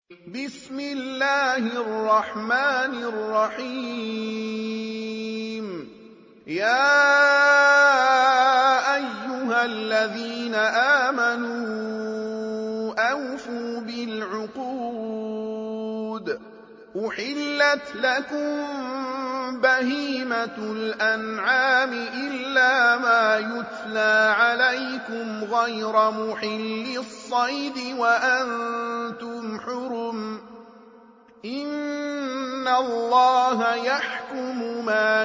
بسم الله الرحمن الرحيم يا أيها الذين آمنوا أوفوا بالعقود أحلت لكم بهيمة الأنعام إلا ما يتلى عليكم غير محل الصيد وأنتم حرم إن الله يحكم ما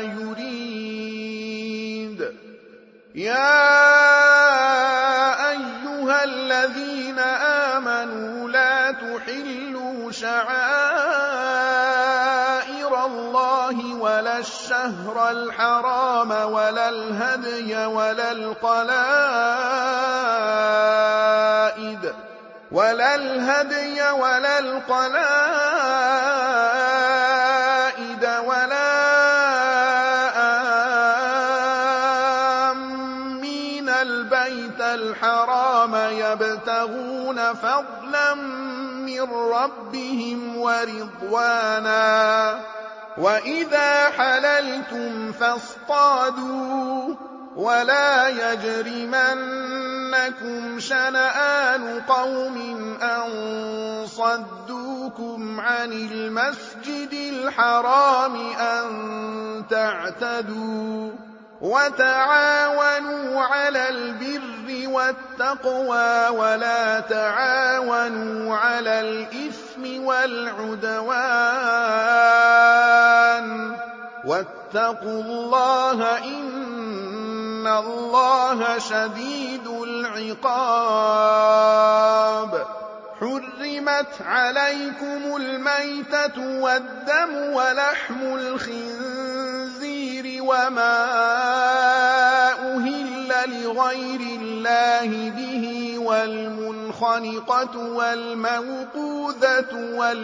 يريد يا أيها الذين آمنوا لا تحلوا شعائر الله ولا الشهر الحرام ولا الهدي ولا القلائد ولا آمين البيت الحرام يبتغون فضلا من ربهم ورضوانا وإذا حللتم فاصطادوا ولا يجرمنكم شنآن قوم أن صدوكم عن المسجد الحرام أن تعتدوا وتعاونوا على البر والتقوى ولا تعاونوا على الإثم والعدوان واتقوا الله إن الله شديد العقاب حرمت عليكم الميتة والدم ولحم الخنزير وما أهل لغير الله به والمنخنقة والموقوذة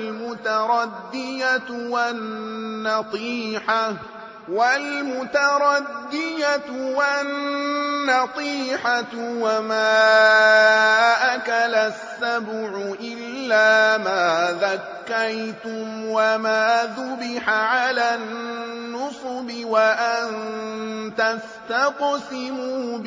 والنطيحة وما أكل السبع إلا ما ذكيتم وما ذبح على النصب وأن تستقسموا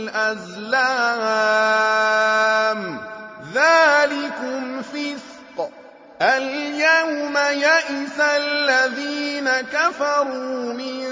بالأزلام ذلكم فسق اليوم يئس الذين كفروا من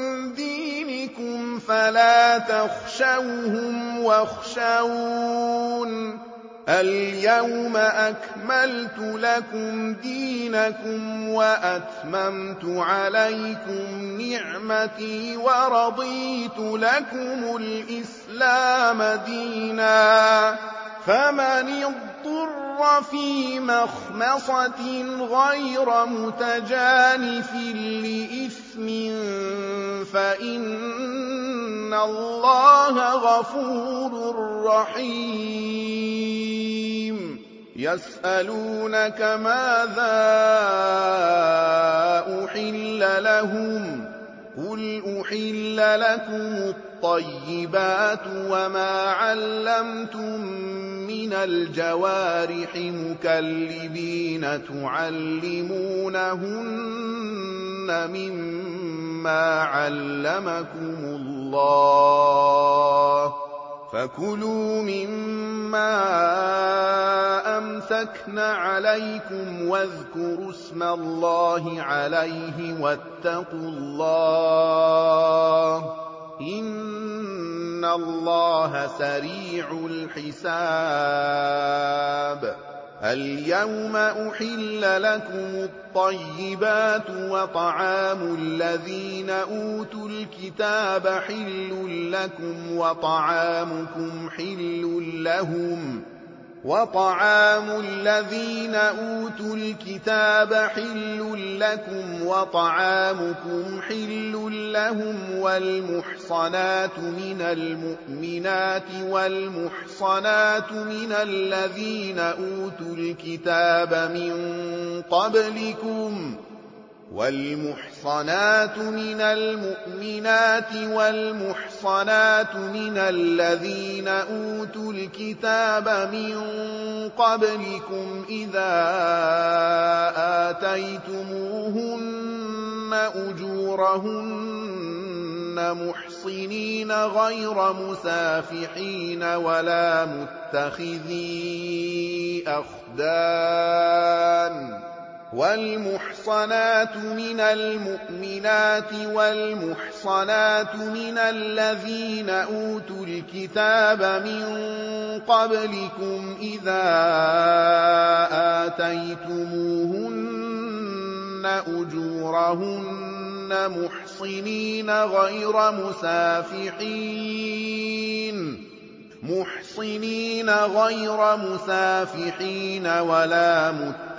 دينكم فلا تخشوهم واخشون اليوم أكملت لكم دينكم وأتممت عليكم نعمتي ورضيت لكم الإسلام دينا فمن اضطر في مخمصة غير متجانف لإثم فإن الله غفور رحيم يسألونك ماذا أحل لهم قل أحل لكم الطيبات وما علمتم من الجوارح مكلبين تعلمونهن مما علمكم الله فكلوا مما أمسكن عليكم واذكروا اسم الله عليه واتقوا الله إن الله سريع الحساب اليوم أحل لكم الطيبات وطعام الذين أوتوا الكتاب حل لكم وطعامكم حل لهم وطعام الذين أوتوا الكتاب حل لكم وطعامكم حل لهم والمحصنات من المؤمنات والمحصنات من الذين أوتوا الكتاب من قبلكم والمحصنات من المؤمنات والمحصنات من الذين أوتوا الكتاب من قبلكم إذا آتيتموهن أجورهن محصنين غير مسافحين ولا متخذي أخدان. والمحصنات من المؤمنات والمحصنات من الذين أوتوا الكتاب من قبلكم إذا آتيتموهن أجورهن محصنين غير مسافحين ولا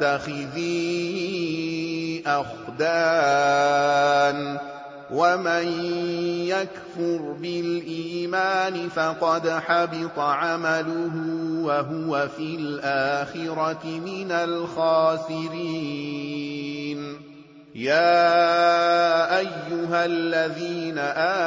متخذي أخدان. ومن يكفر بالإيمان فقد حبط عمله وهو في الآخرة من الخاسرين. يا أيها الذين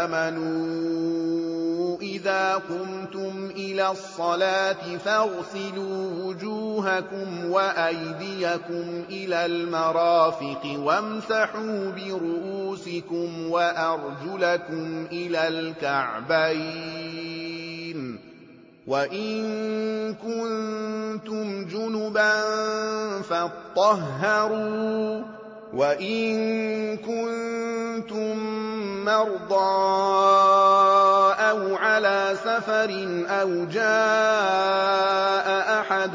آمنوا إذا قمتم إلى الصلاة فاغسلوا وجوهكم وأيديكم إلى المرافق وامسحوا برؤوسكم وأرجلكم إلى الكعبين. وإن كنتم جنبا فاطهروا. وإن كنتم مرضى أو على سفر أو جاء أحد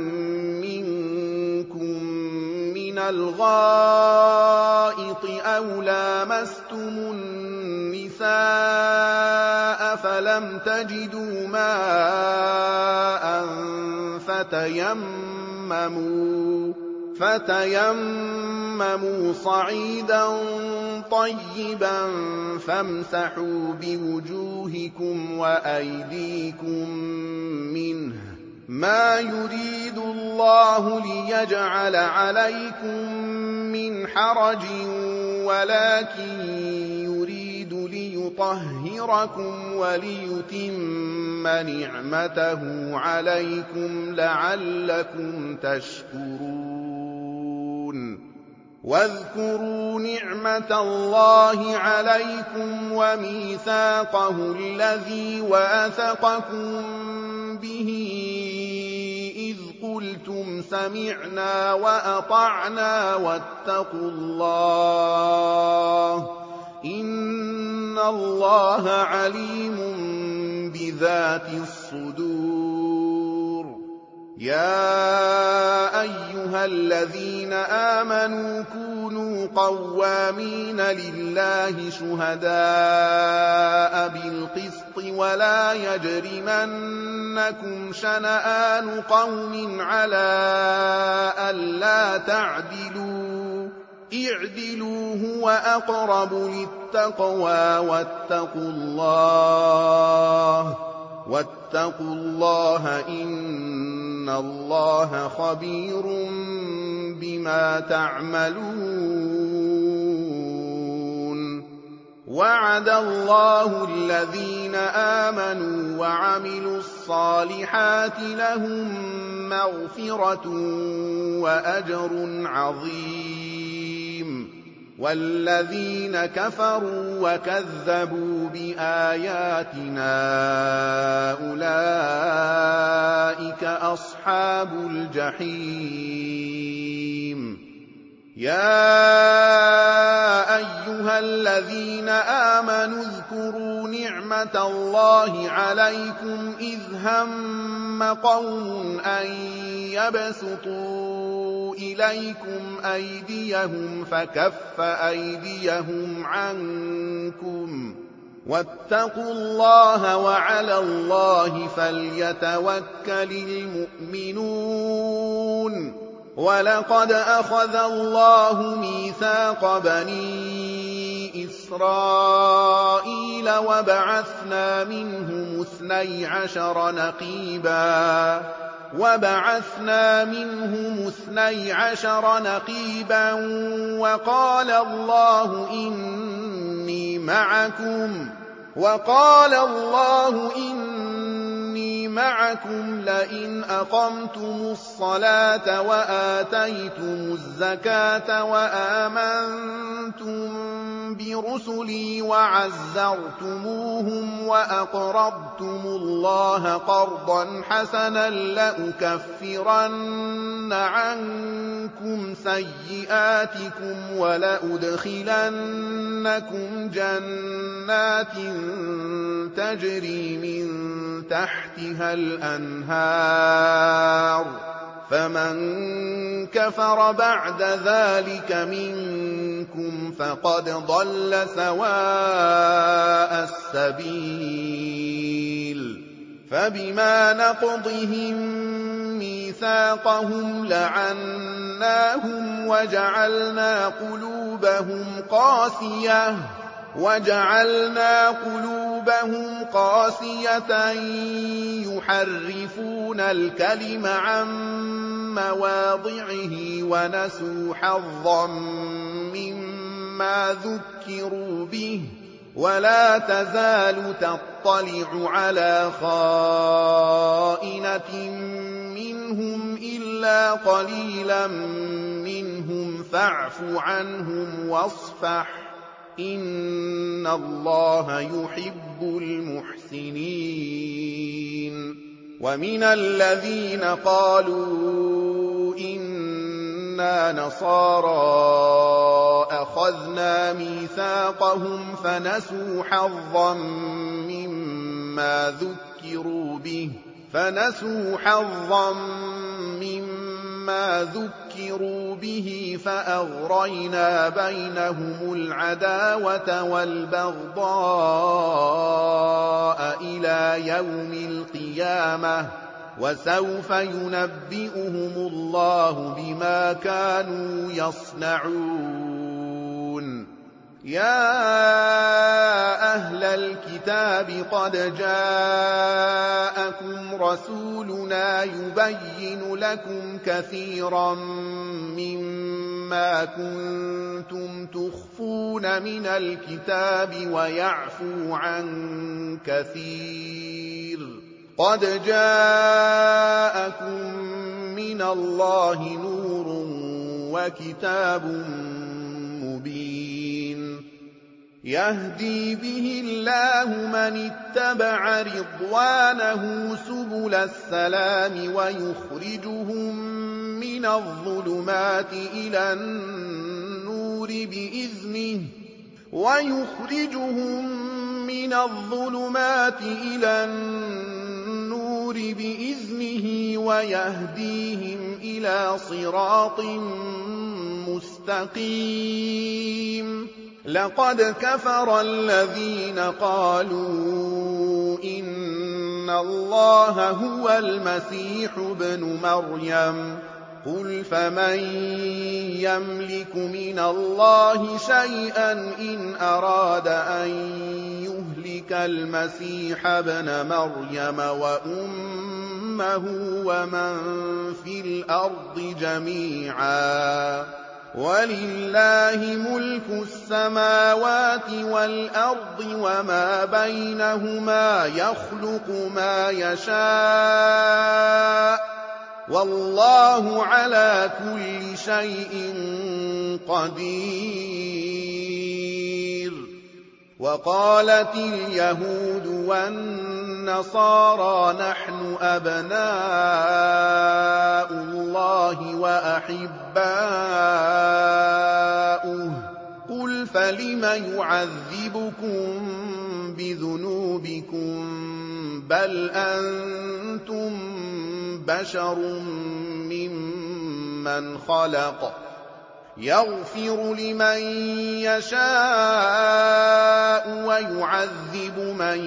منكم من الغائط أو لامستم النساء فلم تجدوا ماء فتيمموا صعيدا طيبا فامسحوا بوجوهكم وأيديكم منه. ما يريد الله ليجعل عليكم من حرج ولكن يريد ليطهركم وليتم نعمته عليكم لعلكم تشكرون. واذكروا نعمة الله عليكم وميثاقه الذي واثقكم به إذ قلتم سمعنا وأطعنا واتقوا الله إن الله عليم بذات الصدور. يا أيها الذين آمنوا كونوا قوامين لله شهداء بالقسط ولا يجرمنكم شنآن قوم على ألا تعدلوا اعدلوا هو أقرب للتقوى واتقوا الله إن الله خبير بما تعملون. وعد الله الذين آمنوا وعملوا الصالحات لهم مغفرة وأجر عظيم. والذين كفروا وكذبوا بآياتنا أولئك أصحاب الجحيم. يا أيها الذين آمنوا اذكروا نعمة الله عليكم إذ هم قوم أن يبسطوا إليكم أيديهم فكف أيديهم عنكم واتقوا الله وعلى الله فليتوكل المؤمنون. ولقد أخذ الله ميثاق بني إسرائيل وبعثنا منهم 12 نقيبا وقال الله إني معكم لئن أقمتم الصلاة وآتيتم الزكاة وآمنتم برسلي وعزرتموهم وأقرضتم الله قرضا حسنا لأكفرن عنكم سيئاتكم ولأدخلنكم جنات تجري من تحتها الأنهار فمن كفر بعد ذلك منكم فقد ضل سواء السبيل فبما نقضهم ميثاقهم لعناهم وجعلنا قلوبهم قاسية يحرفون الكلم عن مواضعه ونسوا حظا مما ذكروا به ولا تزال تطلع على خائنة منهم إلا قليلا منهم فاعف عنهم واصفح إن الله يحب المحسنين ومن الذين قالوا إنا نصارى أخذنا ميثاقهم فنسوا حظا مما ذكروا به فأغرينا بينهم العداوة والبغضاء إلى يوم القيامة وسوف ينبئهم الله بما كانوا يصنعون يا أهل الكتاب قد جاءكم رسولنا يبين لكم كثيرا مما كنتم تخفون من الكتاب ويعفو عن كثير قد جاءكم من الله نور وكتاب مبين يهدي به الله من اتبع رضوانه سبل السلام ويخرجهم من الظلمات إلى النور بإذنه ويهديهم إلى صراط مستقيم لقد كفر الذين قالوا إن الله هو المسيح ابن مريم قل فمن يملك من الله شيئا إن أراد أن يهلك المسيح ابن مريم وأمه ومن في الأرض جميعا ولله ملك السماوات والأرض وما بينهما يخلق ما يشاء والله على كل شيء قدير وقالت اليهود والنصارى نحن أبناء الله وأحباؤه قل فلم يعذبكم بذنوبكم بل أنتم بشر ممن خلق يغفر لمن يشاء ويعذب من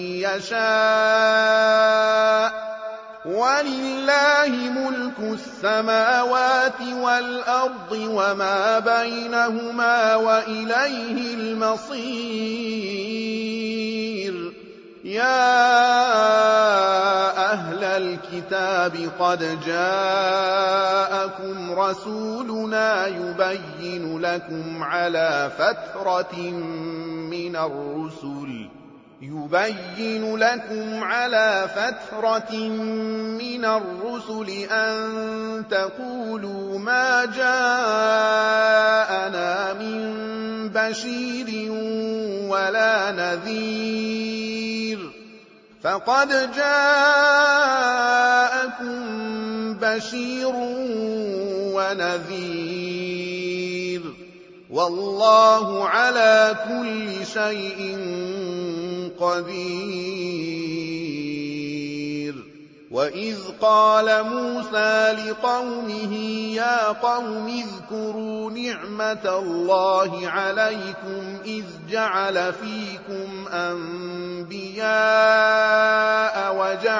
يشاء ولله ملك السماوات والأرض وما بينهما وإليه المصير يا أهل الكتاب قد جاءكم رسولنا يبين لكم على فترة من الرسل يُبَيِّنُ لَكُمْ عَلَىٰ فَتْرَةٍ مِّنَ الرُّسُلِ أَن تَقُولُوا مَا جَاءَنَا مِن بَشِيرٍ وَلَا نَذِيرٍ ۖ فَقَدْ جَاءَكُم بَشِيرٌ وَنَذِيرٌ ۗ وَاللَّهُ عَلَىٰ كُلِّ شَيْءٍ قدير. وَإِذْ قَالَ مُوسَىٰ لِقَوْمِهِ يَا قَوْمِ اذْكُرُوا نِعْمَةَ اللَّهِ عَلَيْكُمْ إِذْ جَعَلَ فِيكُمْ أَنبِيَاءَ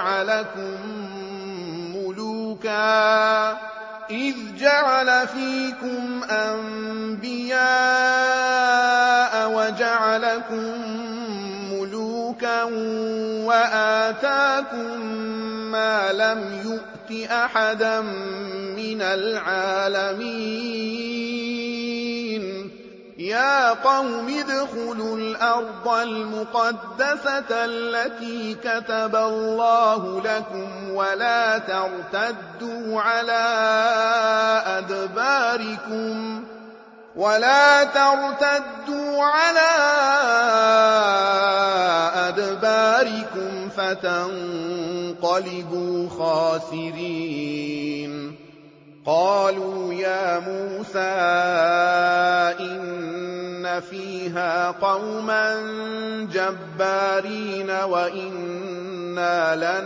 وَجَعَلَكُم مُّلُوكًا وَآتَاكُم مَّا لَمْ يُؤْتِ أَحَدًا مِّنَ الْعَالَمِينَ. يَا قَوْمِ ادْخُلُوا الْأَرْضَ الْمُقَدَّسَةَ الَّتِي كَتَبَ اللَّهُ لَكُمْ وَلَا تَرْتَدُّوا عَلَىٰ أَدْبَارِكُمْ فَتَنقَلِبُوا خَاسِرِينَ. قَالُوا يَا مُوسَىٰ إِنَّ فِيهَا قَوْمًا جَبَّارِينَ وَإِنَّا لَن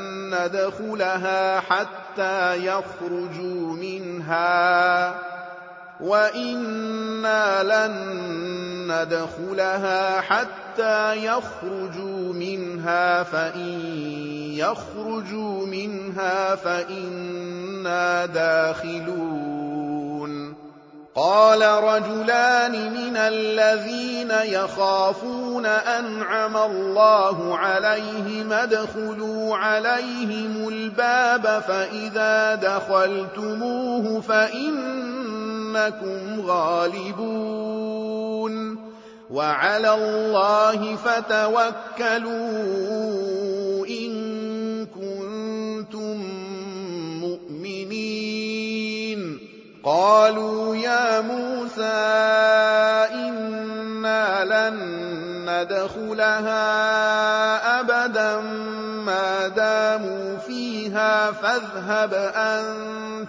نَّدْخُلَهَا حَتَّىٰ يَخْرُجُوا مِنْهَا فَإِن يَخْرُجُوا مِنْهَا فَإِنَّا دَاخِلُونَ. قَالَ رَجُلَانِ مِنَ الَّذِينَ يَخَافُونَ أَنْعَمَ اللَّهُ عَلَيْهِمْ ادْخُلُوا عَلَيْهِمُ الْبَابَ فَإِذَا دَخَلْتُمُوهُ فَإِنَّكُمْ غَالِبُونَ وَعَلَى اللَّهِ فَتَوَكَّلُوا إِن كُنتُم مُّؤْمِنِينَ. قَالُوا يَا مُوسَىٰ إِنَّا لَن نَّدْخُلَهَا أَبَدًا مَّا دَامُوا فِيهَا فاذْهَبْ أَنتَ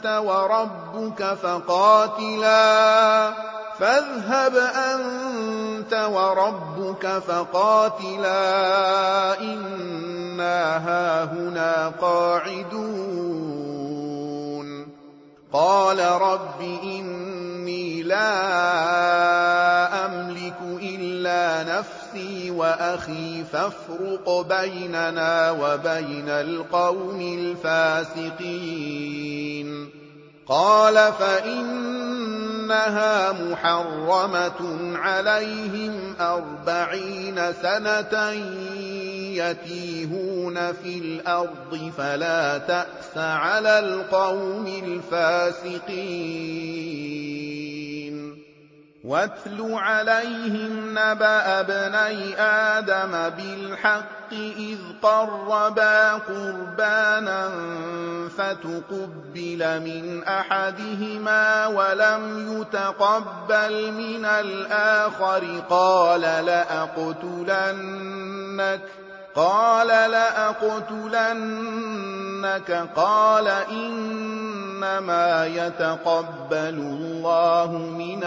وَرَبُّكَ فَقَاتِلَا إِنَّا هَاهُنَا قَاعِدُونَ. قَالَ رَبِّ إِنِّي لَا أَمْلِكُ إِلَّا نَفْسِي وَأَخِي فَافْرُقْ بَيْنَنَا وَبَيْنَ الْقَوْمِ الْفَاسِقِينَ. قَالَ فَإِنَّهَا مُحَرَّمَةٌ عَلَيْهِمْ 40 سَنَةً يَتِيهُونَ في الْأَرْضِ فَلَا تَأْسَ عَلَى الْقَوْمِ الْفَاسِقِينَ. وَاتْلُ عَلَيْهِمْ نَبَأَ ابْنَيْ آدَمَ بِالْحَقِّ إِذْ قَرَّبَا قُرْبَانًا فَتُقُبِّلَ مِنْ أَحَدِهِمَا وَلَمْ يُتَقَبَّلْ مِنَ الْآخَرِ قَالَ لَأَقْتُلَنَّكَ قَالَ إِنَّمَا يَتَقَبَّلُ اللَّهُ مِنَ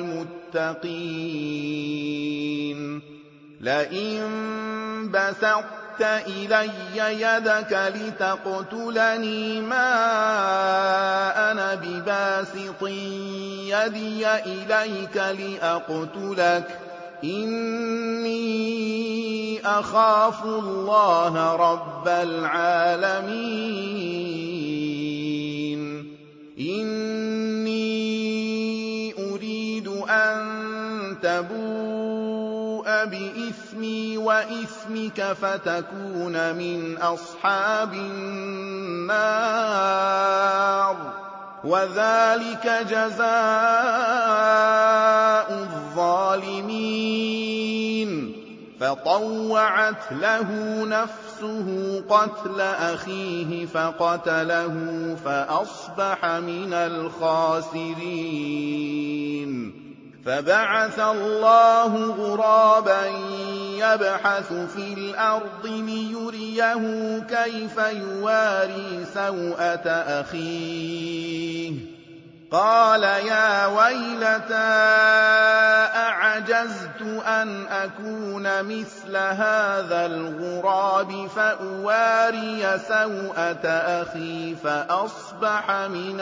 الْمُتَّقِينَ. لَئِن بَسَطتَ إِلَيَّ يَدَكَ لِتَقْتُلَنِي مَا أَنَا بِبَاسِطٍ يَدِيَ إِلَيْكَ لِأَقْتُلَكَ إِنِّي أَخَافُ اللَّهَ رَبَّ الْعَالَمِينَ. إِنِّي أُرِيدُ أَن تَبُوءَ بِإِثْمِي وَإِثْمِكَ فَتَكُونَ مِنْ أَصْحَابِ النَّارِ ۖ وَذَٰلِكَ جَزَاءُ الظَّالِمِينَ. فطوعت له نفسه قتل أخيه فقتله فأصبح من الخاسرين. فبعث الله غرابا يبحث في الأرض ليريه كيف يواري سوءة أخيه قال يا ويلتى أعجزت أن أكون مثل هذا الغراب فأواري سوءة أخي فأصبح من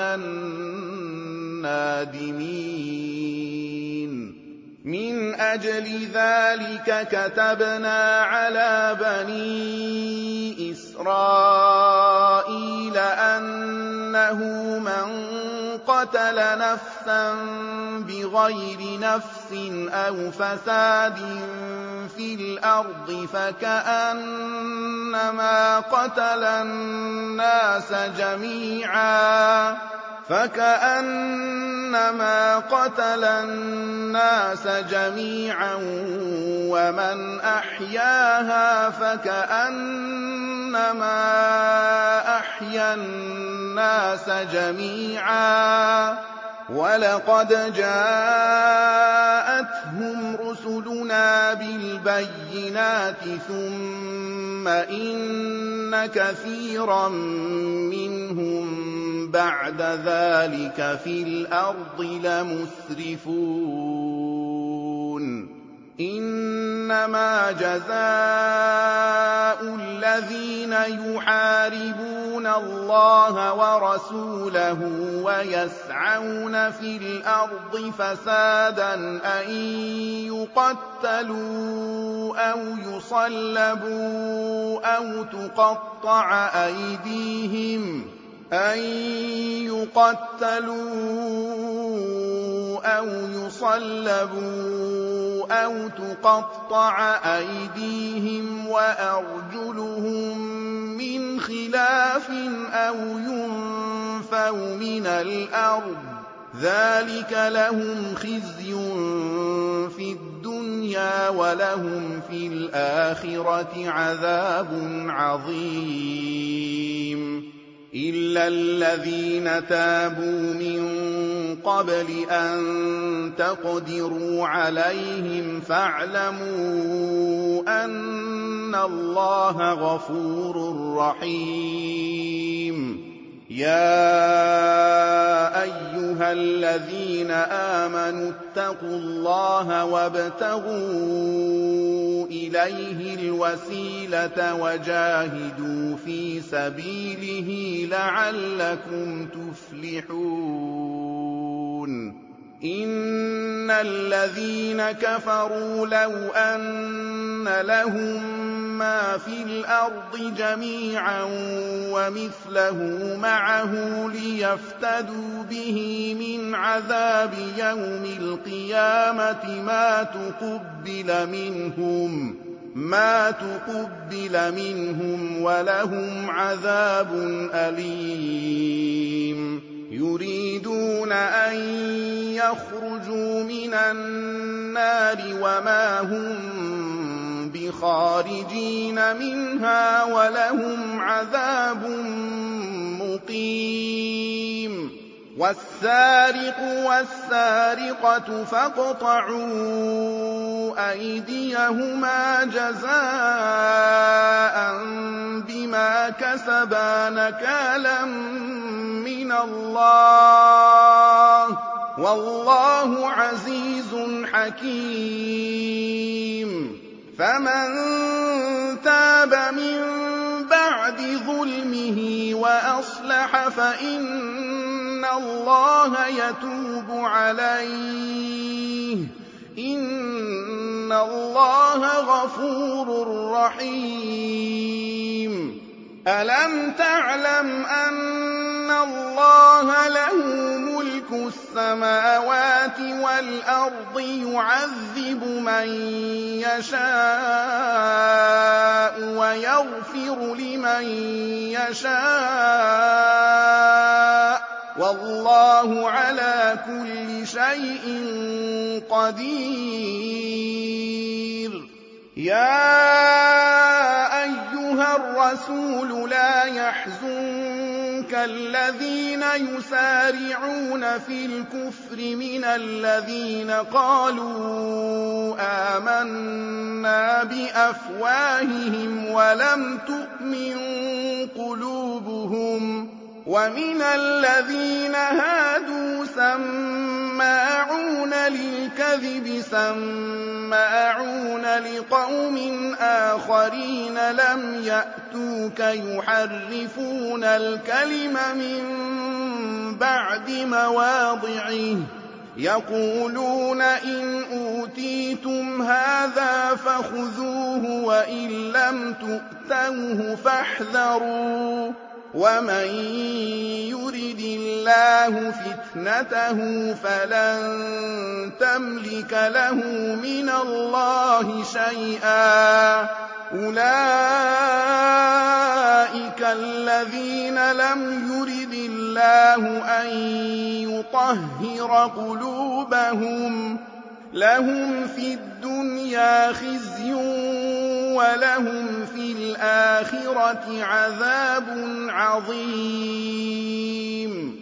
النادمين. من أجل ذلك كتبنا على بني إسرائيل أنه من قتل نفسا بغير نفس أو فساد في الأرض فكأنما قتل الناس جميعا ومن أحياها فكأنما أحيا الناس جميعا. ولقد جاءتهم رسلنا بالبينات ثم إن كثيرا منهم بعد ذلك في الأرض لمسرفون. إنما جزاء الذين يحاربون الله ورسوله ويسعون في الأرض فسادا أن يقتلوا أو يصلبوا أو تقطع أيديهم وأرجلهم من خلاف أو ينفوا من الأرض ذلك لهم خزي في الدنيا ولهم في الآخرة عذاب عظيم. إلا الذين تابوا من قبل أن تقدروا عليهم فاعلموا أن الله غفور رحيم. يا أيها الذين آمنوا اتقوا الله وابتغوا إليه الوسيلة وجاهدوا في سبيله لعلكم تفلحون. إن الذين كفروا لو أن لهم ما في الأرض جميعا ومثله معه ليفتدوا به من عذاب يوم القيامة ما تقبل منهم ولهم عذاب أليم. يريدون أن يخرجوا من النار وما هم بخارجين منها ولهم عذاب مقيم. والسارق والسارقة فاقطعوا أيديهما جزاء بما كسبا نكالا من الله والله عزيز حكيم. فمن تاب من بعد ظلمه وأصلح فإن الله يتوب عليه إن الله غفور رحيم. ألم تعلم أن الله له ملك السماوات والأرض يعذب من يشاء ويغفر لمن يشاء والله على كل شيء قدير. يَا أَيُّهَا الرَّسُولُ لَا يَحْزُنكَ الَّذِينَ يُسَارِعُونَ فِي الْكُفْرِ مِنَ الَّذِينَ قَالُوا آمَنَّا بِأَفْوَاهِهِمْ وَلَمْ تُؤْمِن قُلُوبُهُمْ وَمِنَ الَّذِينَ هَادُوا سَمَّاعُونَ لِلْكَذِبِ سَمَّاعُونَ لِقَوْمٍ آخَرِينَ لَمْ يَأْتُوكَ يُحَرِّفُونَ الْكَلِمَ مِن بَعْدِ مَوَاضِعِهِ يَقُولُونَ إِنْ أُوتِيتُمْ هَٰذَا فَخُذُوهُ وَإِن لَّمْ تُؤْتَوْهُ فَاحْذَرُوا وَمَن يُرِدِ اللَّهُ فِتْنَتَهُ فَلَن تَمْلِكَ لَهُ مِنَ اللَّهِ شَيْئًا أُولَٰئِكَ الَّذِينَ لَمْ يُرِدِ اللَّهُ أَن يُطَهِّرَ قُلُوبَهُمْ لَهُمْ فِي الدُّنْيَا خِزْيٌ وَلَهُمْ فِي الْآخِرَةِ عَذَابٌ عَظِيمٌ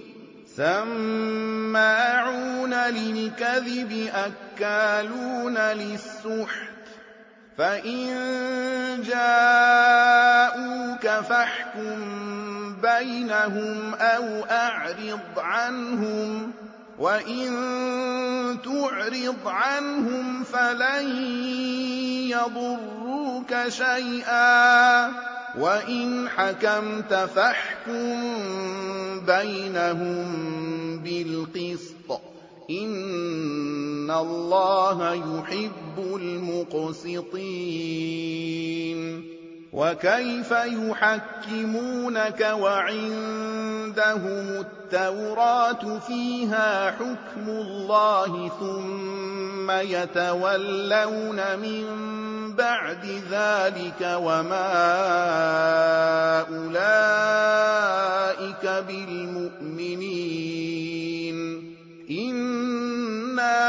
سَمَّاعُونَ لِلْكَذِبِ أَكَّالُونَ لِلسُّحْتِ فَإِن جَاءُوكَ فَاحْكُم بَيْنَهُمْ أَوْ أَعْرِضْ عَنْهُمْ وَإِن تُعْرِضْ عَنْهُمْ فَلَن يَضُرُّوكَ شَيْئًا وَإِنْ حَكَمْتَ فَاحْكُم بَيْنَهُم بِالْقِسْطِ ۚ إِنَّ اللَّهَ يُحِبُّ الْمُقْسِطِينَ وَكَيْفَ يُحَكِّمُونَكَ وَعِندَهُمُ التَّوْرَاةُ فِيهَا حُكْمُ اللَّهِ ثُمَّ يَتَوَلَّوْنَ مِن بَعْدِ ذَٰلِكَ وَمَا أُولَٰئِكَ بِالْمُؤْمِنِينَ إِنَّا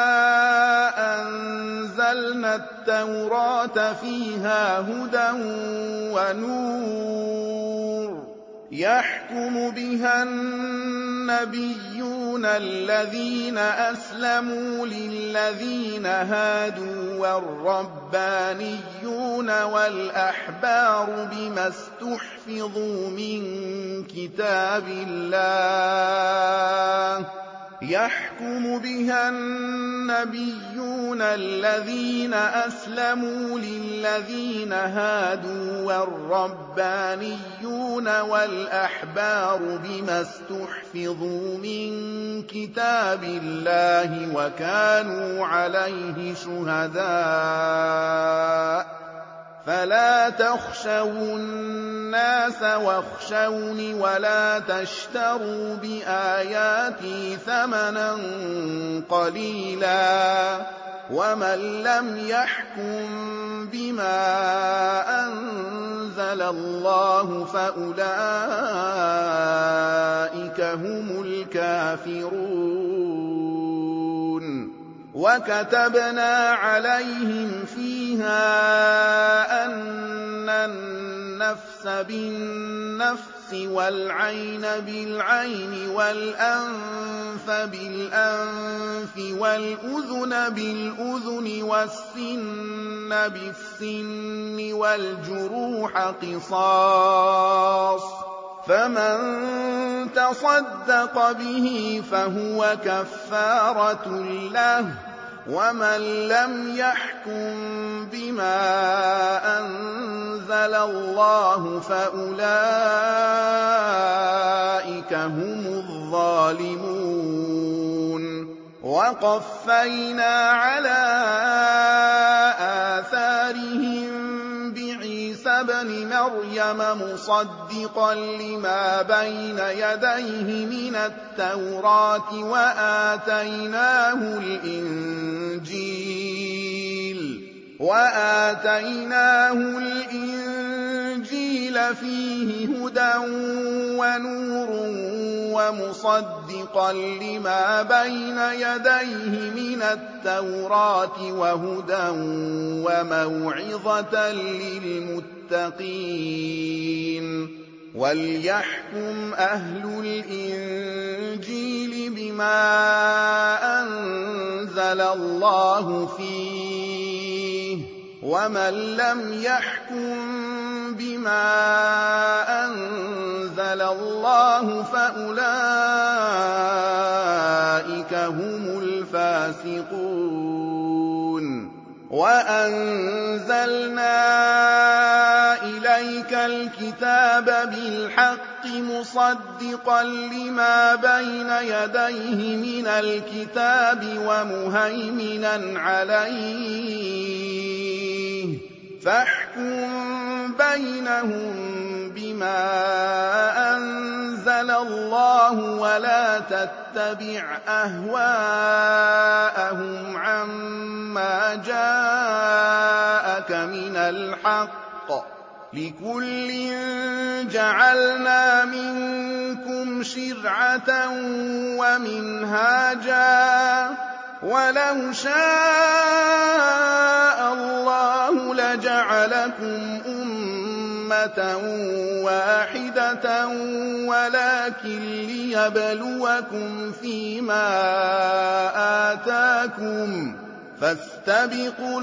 أَنزَلْنَا التَّوْرَاةَ فِيهَا هُدًى وَنُورٌ يَحْكُمُ بِهَا النَّبِيُّونَ الَّذِينَ أَسْلَمُوا لِلَّذِينَ هَادُوا وَالرَّبَّانِيُّونَ وَالْأَحْبَارُ بِمَا اسْتُحْفِظُوا مِن كِتَابِ اللَّهِ يَحْكُمُ بِهَا النَّبِيُّونَ الَّذِينَ أَسْلَمُوا لِلَّذِينَ هَادُوا وَالرَّبَّانِيُّونَ وَالْأَحْبَارُ بِمَا اسْتُحْفِظُوا مِن كِتَابِ اللَّهِ وَكَانُوا عَلَيْهِ شُهَدَاءَ فَلَا تَخْشَوُا النَّاسَ وَاخْشَوْنِ وَلَا تَشْتَرُوا بِآيَاتِي ثَمَنًا قَلِيلًا وَمَن لَّمْ يَحْكُم بِمَا أَنزَلَ اللَّهُ فَأُولَٰئِكَ هُمُ الْكَافِرُونَ وَكَتَبْنَا عَلَيْهِمْ فِيهَا أَنَّ النَّفْسَ بِالنَّفْسِ وَالْعَيْنَ بِالْعَيْنِ وَالْأَنفَ بِالْأَنفِ وَالْأُذُنَ بِالْأُذُنِ وَالسِّنَّ بِالسِّنِّ وَالْجُرُوحَ قِصَاصٌ فَمَن تَصَدَّقَ بِهِ فَهُوَ كَفَّارَةٌ لَّهُ وَمَن لَّمْ يَحْكُم بِمَا أَنزَلَ اللَّهُ فَأُولَٰئِكَ هُمُ الظَّالِمُونَ وَقَفَّيْنَا عَلَىٰ آثَارِهِم بِعِيسَى ابْنِ مَرْيَمَ مُصَدِّقًا لِّمَا بَيْنَ يَدَيْهِ مِنَ التَّوْرَاةِ وَآتَيْنَاهُ الْإِنجِيلَ فِيهِ هُدًى وَنُورٌ ومصدقا لما بين يديه من التوراة وهدى وموعظة للمتقين وليحكم أهل الإنجيل بما أنزل الله فيه ومن لم يحكم بما أنزل الله فأولئك هم الفاسقون وأنزلنا إليك الكتاب بالحق مصدقا لما بين يديه من الكتاب ومهيمنا عليه فاحكم بينهم بما أنزل الله ولا تتبع أهواءهم عما جاءك من الحق لكل جعلنا منكم شرعة ومنهاجا ولو شاء الله لجعلكم أمة واحدة ولكن ليبلوكم فيما آتاكم فاستبقوا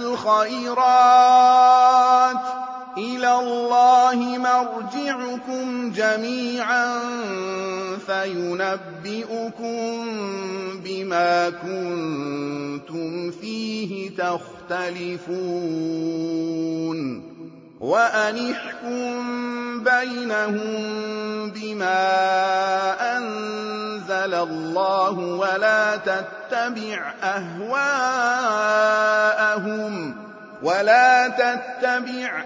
الخيرات إلى الله مرجعكم جميعا فينبئكم بما كنتم فيه تختلفون وأن احكم بينهم بما أنزل الله ولا تتبع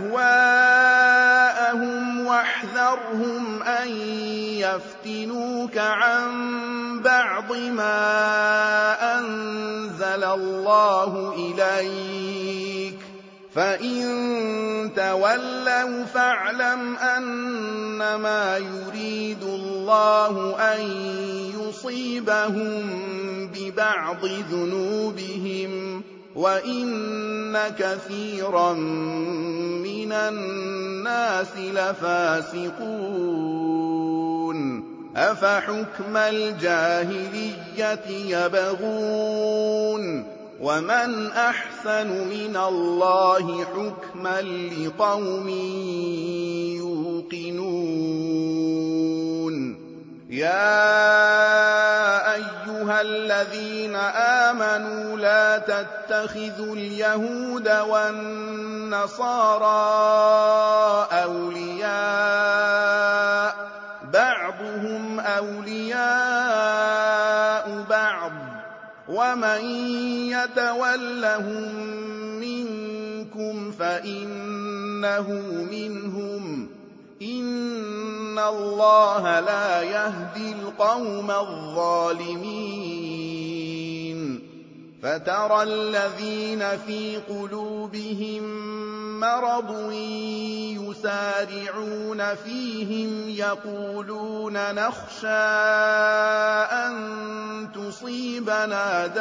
أهواءهم واحذرهم أن يفتنوك عن بعض ما أنزل الله إليك فإن تولوا فاعلم أنما يريد الله أن يصيبهم ببعض ذنوبهم وإن كثيرا من الناس لفاسقون أفحكم الجاهلية يبغون ومن أحسن من الله حكما لقوم يوقنون يا أيها الذين آمنوا لا تتخذوا اليهود والنصارى أولياء بعضهم أولياء بعض ومن يتولهم منكم فإنه منهم إن الله لا يهدي القوم الظالمين فترى الذين في قلوبهم مرض يسارعون فيهم يقولون نخشى أن تصيبنا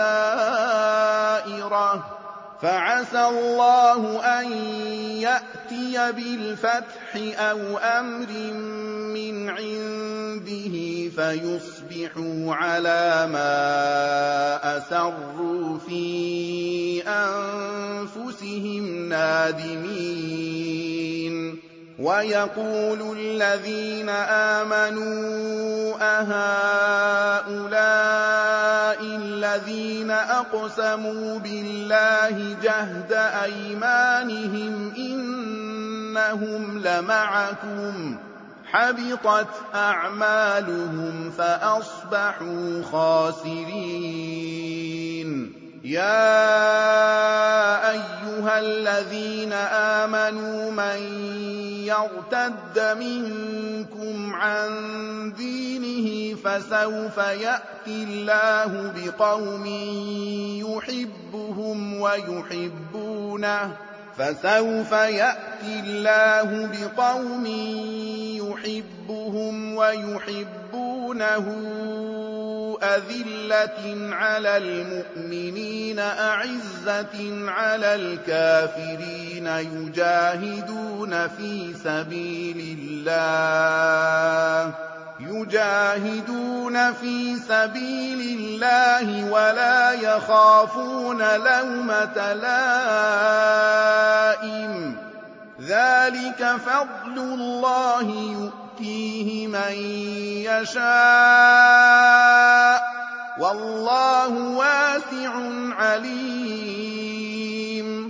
دائرة فعسى الله أن يأتي بالفتح أو أمر من عنده فيصبحوا على ما أسروا في أنفسهم نادمين ويقول الذين آمنوا أهؤلاء الذين أقسموا بالله جهد أيمانهم إنهم لمعكم حبطت أعمالهم فأصبحوا خاسرين يا أيها الذين آمنوا من يرتد منكم عن دينه فسوف يأتي الله بقوم يحبهم ويحبونه أذلة على المؤمنين أعزة على الكافرين يجاهدون في سبيل الله ولا يخافون لومة لائم ذلك فضل الله يؤتيه من يشاء والله واسع عليم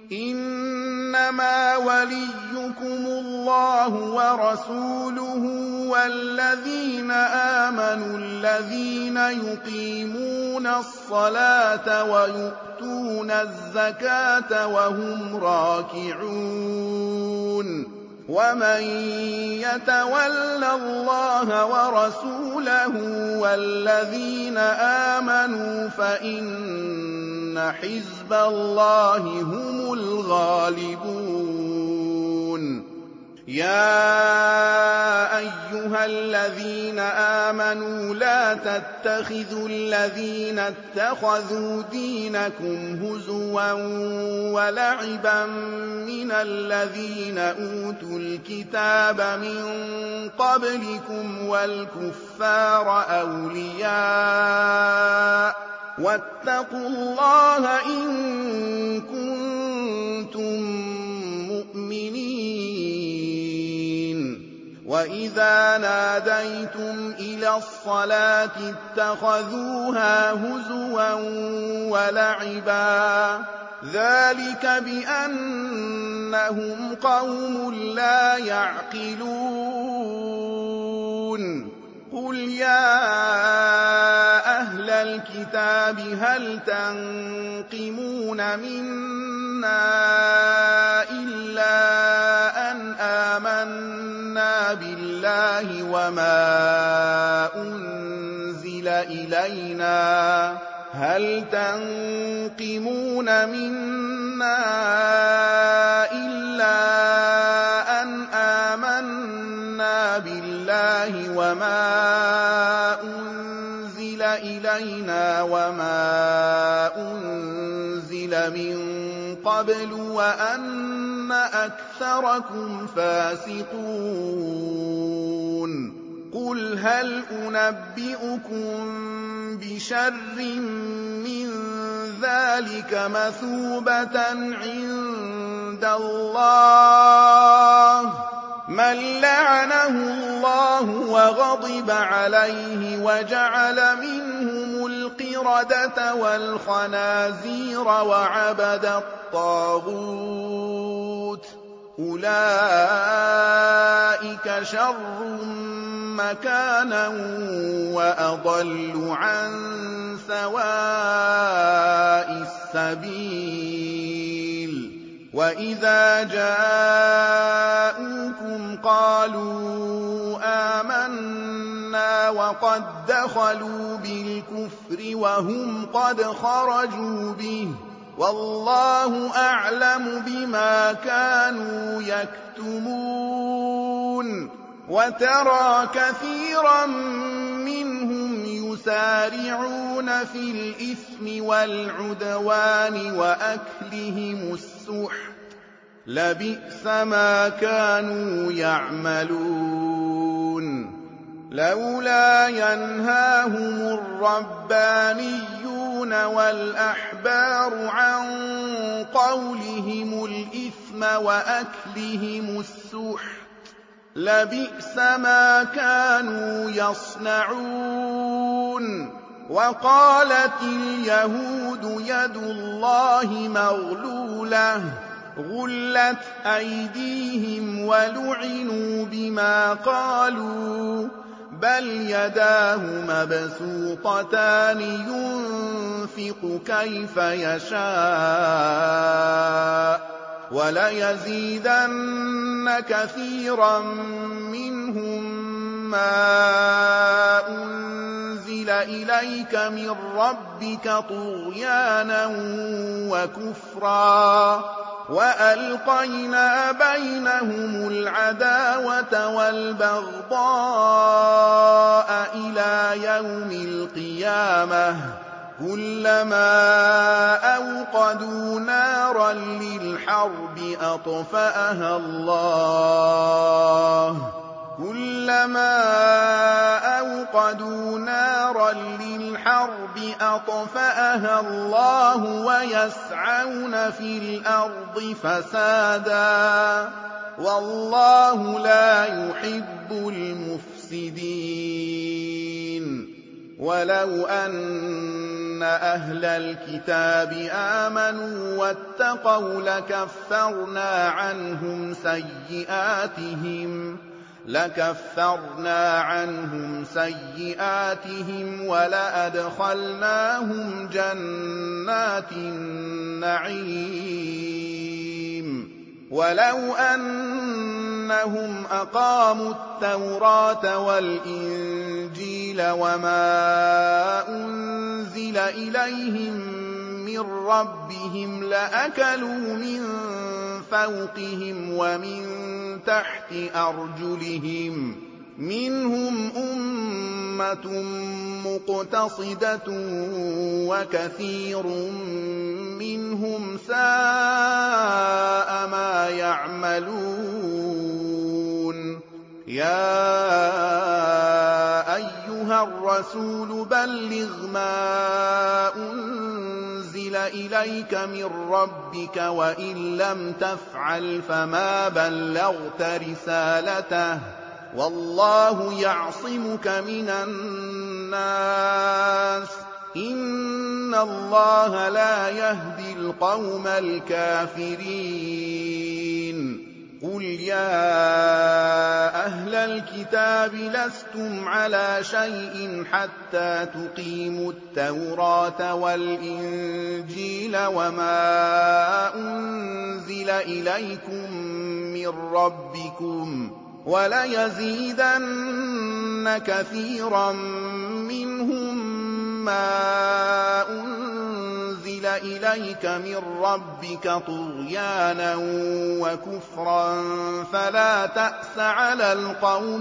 إنما وليكم الله ورسوله والذين آمنوا الذين يقيمون الصلاة ويؤتون الزكاة وهم راكعون ومن يتول الله ورسوله والذين آمنوا فإن حزب الله هم الغالبون يا أيها الذين آمنوا لا تتخذوا الذين اتخذوا دينكم هزوا ولعبا من الذين أوتوا الكتاب من قبلكم والكفار أولياء واتقوا الله إن كنتم مؤمنين وإذا ناديتم إلى الصلاة اتخذوها هزوا ولعبا ذلك بأنهم قوم لا يعقلون قل يا أهل الكتاب هل تنقمون منا إلا أن آمنا بالله وما أنزل إلينا وما أنزل من قبل وأن أكثركم فاسقون قل هل أنبئكم بشر من ذلك مثوبة عند الله من لعنه الله وغضب عليه وجعل منهم القردة والخنازير وعبد الطاغوت أولئك شر مكانا وأضل عن سواء السبيل وإذا جاءوكم قالوا آمنا وقد دخلوا بالكفر وهم قد خرجوا به والله أعلم بما كانوا يكتمون وترى كثيرا منهم يسارعون في الإثم والعدوان وأكلهم السحت لبئس ما كانوا يعملون لولا ينهاهم الربانيون والأحبار عن قولهم الإثم وأكلهم السحت لبئس ما كانوا يصنعون وقالت اليهود يد الله مغلولة غلت أيديهم ولعنوا بما قالوا بل يداه مبسوطتان ينفق كيف يشاء وليزيدن كثيرا منهم ما أنزل إليك من ربك طغيانا وكفرا وَأَلْقَيْنَا بَيْنَهُمُ الْعَدَاوَةَ وَالْبَغْضَاءَ إِلَىٰ يَوْمِ الْقِيَامَةِ كُلَّمَا أَوْقَدُوا نَارًا لِّلْحَرْبِ أطفأها الله ويسعون في الأرض فسادا والله لا يحب المفسدين ولو أن أهل الكتاب آمنوا واتقوا لكفرنا عنهم سيئاتهم ولأدخلناهم جنات النعيم ولو أنهم أقاموا التوراة والإنجيل وما أنزل إليهم من ربهم لأكلوا من فوقهم ومن تحت أرجلهم منهم أمة مقتصدة وكثير منهم ساء ما يعملون يا أيها الرسول بلغ ما أنزل إليك من ربك وإن لم تفعل فما بلغت رسالته والله يعصمك من الناس إن الله لا يهدي القوم الكافرين قل يا أهل الكتاب لستم على شيء حتى تقيموا التوراة والإنجيل وما أنزل إليكم من ربكم وليزيدن كثيرا منهم ما أنزل إليك من ربك طغيانا وكفرا فلا تأس على القوم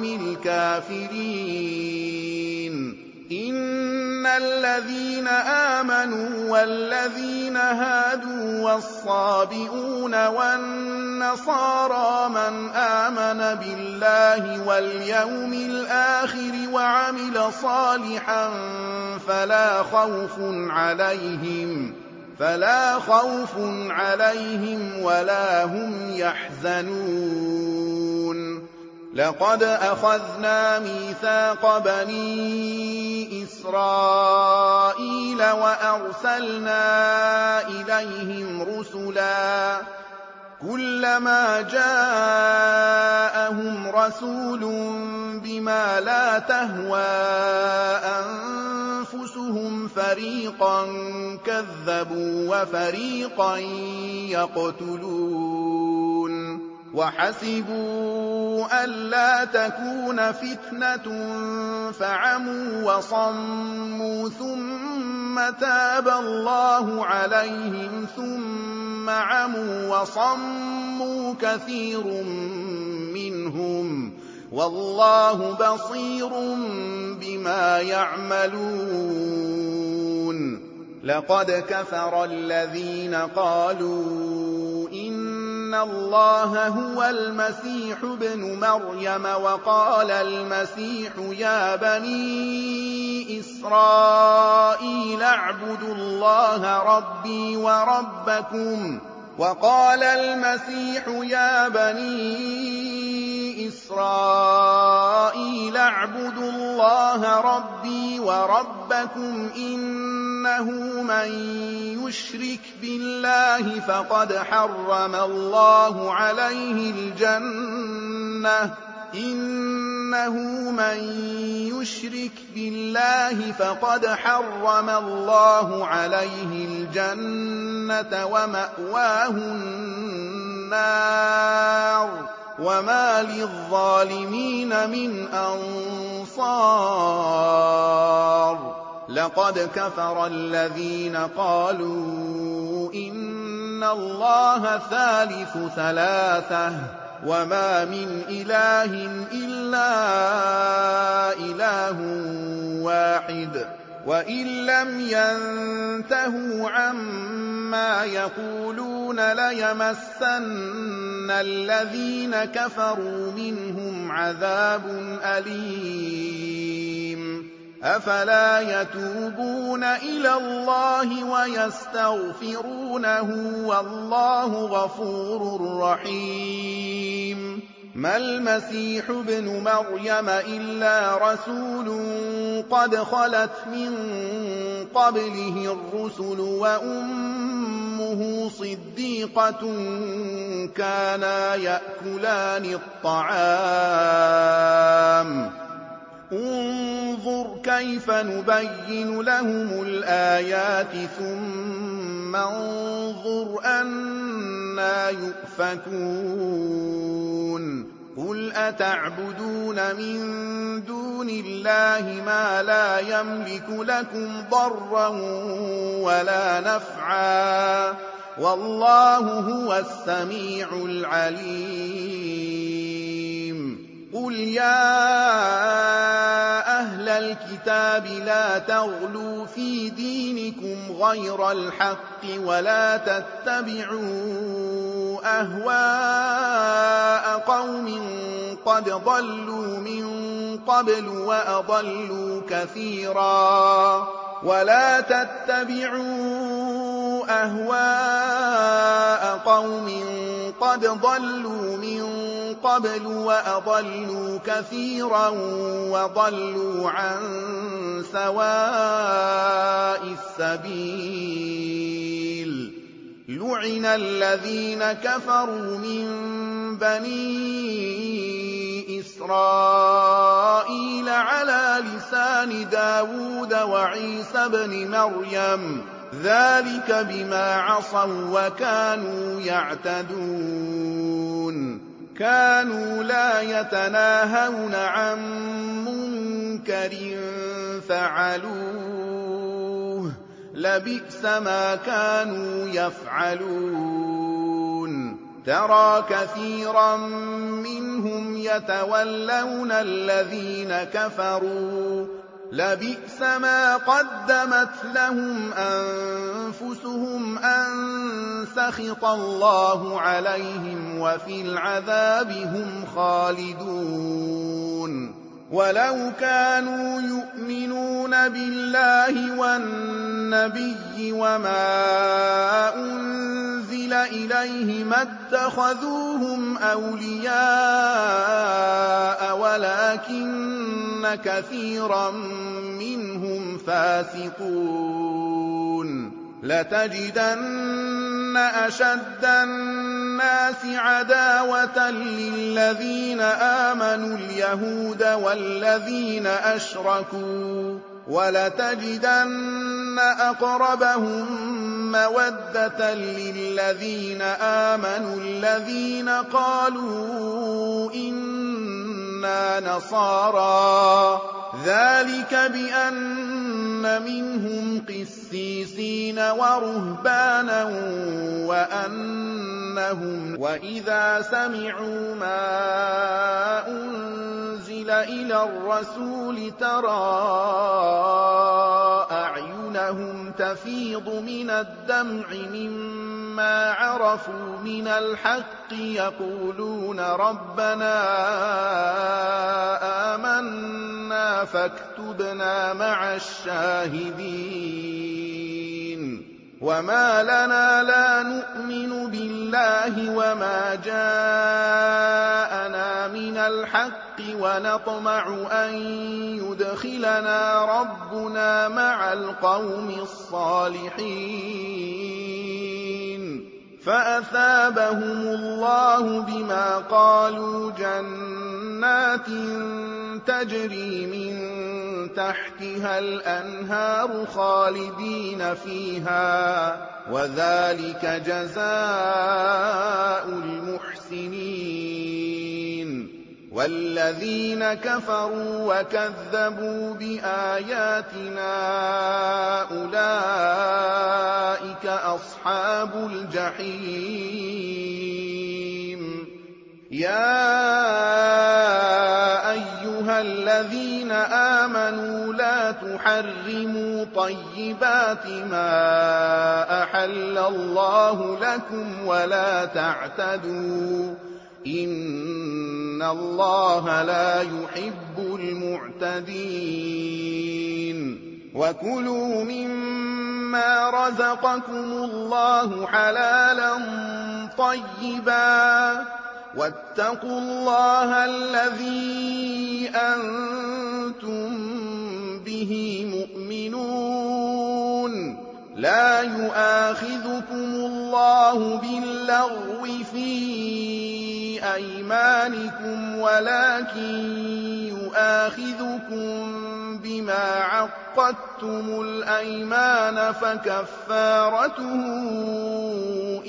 الكافرين إن الذين آمنوا والذين هادوا والصابئون والنصارى من آمن بالله واليوم الآخر وعمل صالحا فلا خوف عليهم ولا هم يحزنون لقد أخذنا ميثاق بني إسرائيل وأرسلنا إليهم رسلا كلما جاءهم رسول بما لا تهوى أنفسهم فريقا كذبوا وفريقا يقتلون وحسبوا ألا تكون فتنة فعموا وصموا ثم تاب الله عليهم ثم عموا وصموا كثير منهم والله بصير بما يعملون لقد كفر الذين قالوا إن الله هو المسيح ابن مريم وقال المسيح يا بني إسرائيل اعبدوا الله ربي وربكم وقال المسيح يا بني إسرائيل اعبدوا الله ربي وربكم إنه من يشرك بالله فقد حرم الله عليه الجنة إنه من يشرك بالله فقد حرم الله عليه الجنة ومأواه النار وما للظالمين من أنصار لقد كفر الذين قالوا إن إِنَّ اللَّهَ ثَالِثُ ثَلَاثَةٍ وَمَا مِنْ إِلَٰهٍ إِلَّا إِلَٰهٌ وَاحِدٌ وَإِن لَّمْ يَنتَهُوا عَمَّا يَقُولُونَ لَيَمَسَّنَّ الَّذِينَ كَفَرُوا مِنْهُمْ عَذَابٌ أَلِيمٌ أَفَلَا يَتُوبُونَ إِلَى اللَّهِ وَيَسْتَغْفِرُونَهُ وَاللَّهُ غَفُورٌ رَّحِيمٌ مَا الْمَسِيحُ ابْنُ مَرْيَمَ إِلَّا رَسُولٌ قَدْ خَلَتْ مِن قَبْلِهِ الرُّسُلُ وَأُمُّهُ صِدِّيقَةٌ كَانَا يَأْكُلَانِ الطَّعَامَ انظُرْ كَيْفَ نُبَيِّنُ لَهُمُ الْآيَاتِ ثُمَّ انظُرْ أَنَّىٰ يُؤْفَكُونَ قُلْ أَتَعْبُدُونَ مِن دُونِ اللَّهِ مَا لَا يَمْلِكُ لَكُمْ ضَرًّا وَلَا نَفْعًا وَاللَّهُ هُوَ السَّمِيعُ الْعَلِيمُ قُلْ يَا أَهْلَ الْكِتَابِ لَا تَغْلُوا فِي دِينِكُمْ غَيْرَ الْحَقِّ وَلَا تَتَّبِعُوا أَهْوَاءَ قَوْمٍ قَدْ ضَلُّوا مِن قَبْلُ وَأَضَلُّوا كَثِيرًا وَلَا تَتَّبِعُوا أَهْوَاءَ قَوْمٍ قَدْ ضَلُّوا مِن قَبْلُ وَأَضَلُّوا كَثِيرًا وَضَلُّوا عَن سَوَاءِ السَّبِيلِ لُعِنَ الَّذِينَ كَفَرُوا مِن بَنِي إِسْرَائِيلَ عَلَىٰ لِسَانِ دَاوُودَ وَعِيسَى ابْنِ مَرْيَمَ ذَٰلِكَ بِمَا عَصَوا وَّكَانُوا يَعْتَدُونَ كَانُوا لَا يَتَنَاهَوْنَ عَن مُّنكَرٍ فَعَلُوهُ لَبِئْسَ مَا كَانُوا يَفْعَلُونَ تَرَىٰ كَثِيرًا مِّنْهُمْ يَتَوَلَّوْنَ الَّذِينَ كَفَرُوا لَبِئْسَ مَا قَدَّمَتْ لَهُمْ أَنفُسُهُمْ أَن سَخِطَ اللَّهُ عَلَيْهِمْ وَفِي الْعَذَابِ هُمْ خَالِدُونَ وَلَوْ كَانُوا يُؤْمِنُونَ بِاللَّهِ وَالنَّبِيِّ وَمَا أُنزِلَ إِلَيْهِ مَا اتَّخَذُوهُمْ أَوْلِيَاءَ وَلَٰكِنَّ كَثِيرًا مِّنْهُمْ فَاسِقُونَ لَتَجِدَنَّ أَشَدَّ النَّاسِ عَدَاوَةً لِّلَّذِينَ آمَنُوا الْيَهُودَ وَالَّذِينَ أَشْرَكُوا وَلَتَجِدَنَّ أَقْرَبَهُم مَّوَدَّةً لِّلَّذِينَ آمَنُوا الَّذِينَ قَالُوا إِنَّا نَصَارَىٰ ذَٰلِكَ بِأَنَّ مِنْهُمْ قِسِّيسِينَ وَرُهْبَانًا وَإِذَا سَمِعُوا مَا أُنزِلَ إِلَى الرَّسُولِ تَرَىٰ أَعْيُنَهُمْ تَفِيضُ مِنَ الدَّمْعِ مِمَّا عَرَفُوا مِنَ الْحَقِّ يَقُولُونَ رَبَّنَا آمَنَّا فَاكْتُبْنَا مَعَ الشَّاهِدِينَ وَمَا لَنَا لَا نُؤْمِنُ بِاللَّهِ وَمَا جَاءَنَا مِنَ الْحَقِّ وَنَطْمَعُ أَن يُدْخِلَنَا رَبُّنَا مَعَ الْقَوْمِ الصَّالِحِينَ فَأَثَابَهُمُ اللَّهُ بِمَا قَالُوا جَنَّاتٍ تَجْرِي مِن تَحْتِهَا الْأَنْهَارُ خَالِدِينَ فِيهَا وَذَٰلِكَ جَزَاءُ الْمُحْسِنِينَ وَالَّذِينَ كَفَرُوا وَكَذَّبُوا بِآيَاتِنَا أُولَٰئِكَ أَصْحَابُ الْجَحِيمِ يَا أَيُّهَا الَّذِينَ آمَنُوا لَا تُحَرِّمُوا طَيِّبَاتِ مَا أَحَلَّ اللَّهُ لَكُمْ وَلَا تَعْتَدُوا ۚ إِنَّ اللَّهَ لَا يُحِبُّ الْمُعْتَدِينَ وَكُلُوا مِمَّا رَزَقَكُمُ اللَّهُ حَلَالًا طَيِّبًا وَاتَّقُوا اللَّهَ الَّذِي أَنتُم بِهِ مُؤْمِنُونَ لَا يُؤَاخِذُكُمُ اللَّهُ بِاللَّغْوِ فِي أَيْمَانِكُمْ وَلَٰكِن يُؤَاخِذُكُم بِمَا عَقَّدتُّمُ الْأَيْمَانَ فَكَفَّارَتُهُ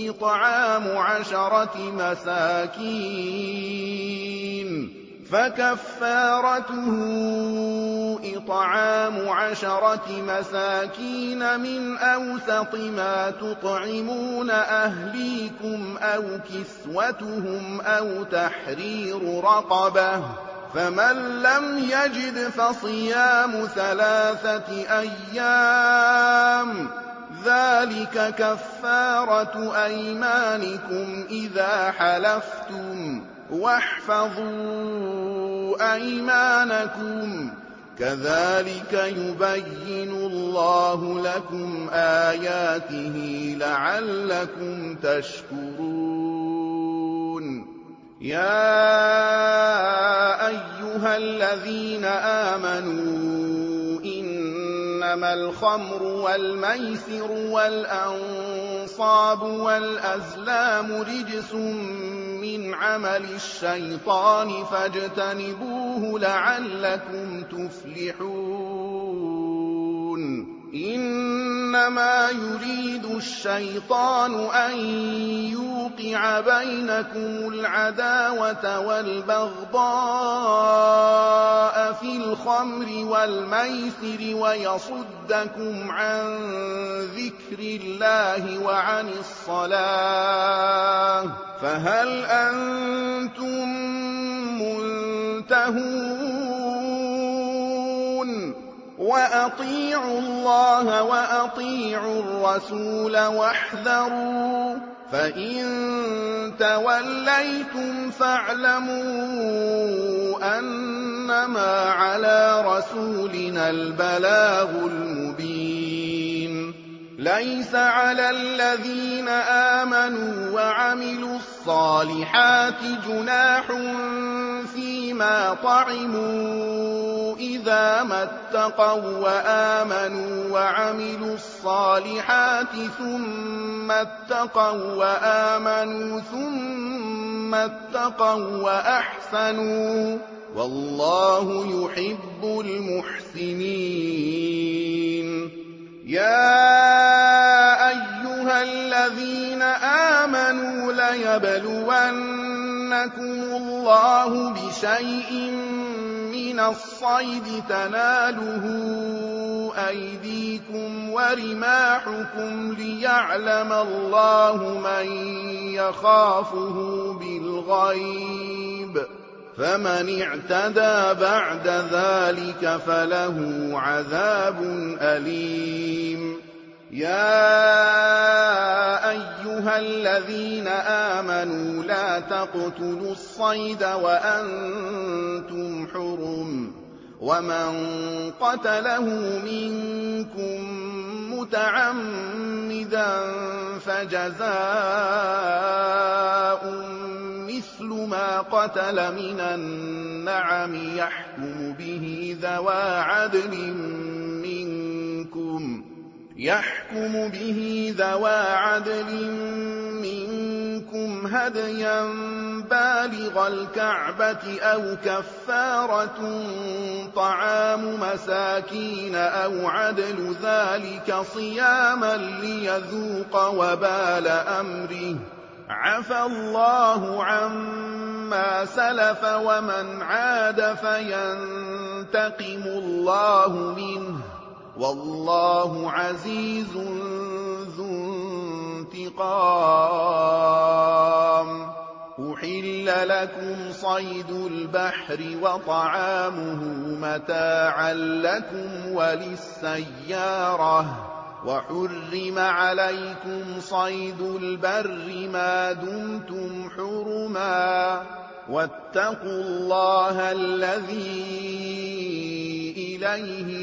إِطْعَامُ عَشَرَةِ مَسَاكِينَ مِنْ أَوْسَطِ مَا تُطْعِمُونَ أَهْلِيكُمْ أَوْ كِسْوَتُهُمْ أَوْ تَحْرِيرُ رَقَبَةٍ ۖ فَمَن لَّمْ يَجِدْ فَصِيَامُ 3 أيام ۚ ذَٰلِكَ كَفَّارَةُ أَيْمَانِكُمْ إِذَا حَلَفْتُمْ ۚ وَاحْفَظُوا أَيْمَانَكُمْ ۚ كَذَٰلِكَ يُبَيِّنُ اللَّهُ لَكُمْ آيَاتِهِ لَعَلَّكُمْ تَشْكُرُونَ يَا أَيُّهَا الَّذِينَ آمَنُوا إِنَّمَا الْخَمْرُ وَالْمَيْسِرُ وَالْأَنصَابُ وَالْأَزْلَامُ رِجْسٌ مِّنْ عَمَلِ الشَّيْطَانِ فَاجْتَنِبُوهُ لَعَلَّكُمْ تُفْلِحُونَ إِنَّمَا يُرِيدُ الشَّيْطَانُ أَن يُوقِعَ بَيْنَكُمُ الْعَدَاوَةَ وَالْبَغْضَاءَ فِي الْخَمْرِ وَالْمَيْسِرِ وَيَصُدَّكُمْ عَن ذِكْرِ اللَّهِ وَعَنِ الصَّلَاةِ ۖ فَهَلْ أَنتُم مُّنتَهُونَ وَأَطِيعُوا اللَّهَ وَأَطِيعُوا الرَّسُولَ وَاحْذَرُوا ۚ فَإِن تَوَلَّيْتُمْ فَاعْلَمُوا أَنَّمَا عَلَىٰ رَسُولِنَا الْبَلَاغُ الْمُبِينُ لَيْسَ عَلَى الَّذِينَ آمَنُوا وَعَمِلُوا الصَّالِحَاتِ جُنَاحٌ فِيمَا طَعِمُوا إِذَا مَا اتَّقَوا وَّآمَنُوا وَعَمِلُوا الصَّالِحَاتِ ثُمَّ اتَّقَوا وَّآمَنُوا ثُمَّ اتَّقَوا وَّأَحْسَنُوا ۗ وَاللَّهُ يُحِبُّ الْمُحْسِنِينَ يَا أَيُّهَا الَّذِينَ آمَنُوا لَيَبْلُوَنَّكُمُ اللَّهُ بِشَيْءٍ مِّنَ الصَّيْدِ تَنَالُهُ أَيْدِيكُمْ وَرِمَاحُكُمْ لِيَعْلَمَ اللَّهُ مَن يَخَافُهُ بِالْغَيْبِ ۚ فَمَنِ اعْتَدَىٰ بَعْدَ ذَٰلِكَ فَلَهُ عَذَابٌ أَلِيمٌ يَا أَيُّهَا الَّذِينَ آمَنُوا لَا تَقْتُلُوا الصَّيْدَ وَأَنتُمْ حُرُمٌ ۚ وَمَن قَتَلَهُ مِنكُم مُّتَعَمِّدًا فَجَزَاءٌ مِّثْلُ مَا قَتَلَ مِنَ النَّعَمِ يَحْكُمُ بِهِ ذَوَا عَدْلٍ مِّنكُمْ هَدْيًا بَالِغَ الْكَعْبَةِ أَوْ كَفَّارَةٌ طَعَامُ مَسَاكِينَ أَوْ عَدْلُ ذَٰلِكَ صِيَامًا لِّيَذُوقَ وَبَالَ أَمْرِهِ ۗ عَفَا اللَّهُ عَمَّا سَلَفَ ۚ وَمَنْ عَادَ فَيَنتَقِمُ اللَّهُ مِنْهُ ۗ وَاللَّهُ عَزِيزٌ ذُو انتقام أحل لكم صيد البحر وطعامه متاعا لكم وللسيارة وحرم عليكم صيد البر ما دمتم حرما واتقوا الله الذي إليه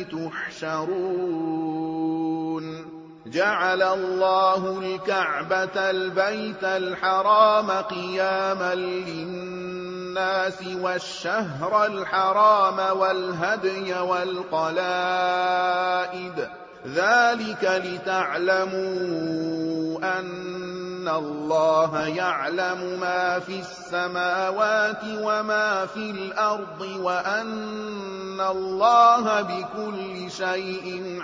تحشرون جعل الله الكعبة البيت الحرام قياما للناس والشهر الحرام والهدي والقلائد ذلك لتعلموا أن الله يعلم ما في السماوات وما في الأرض وأن الله بكل شيء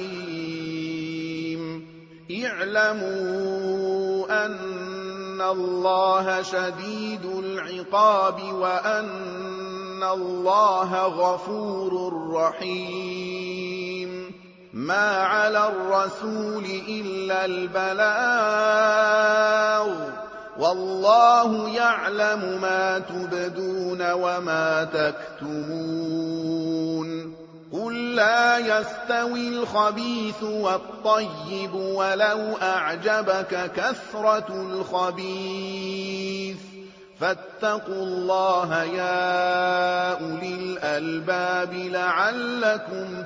عليم اعلموا أن الله شديد العقاب وأن الله غفور رحيم ما على الرسول إلا البلاغ والله يعلم ما تبدون وما تكتمون قل لا يستوي الخبيث والطيب ولو أعجبك كثرة الخبيث فاتقوا الله يا أولي الألباب لعلكم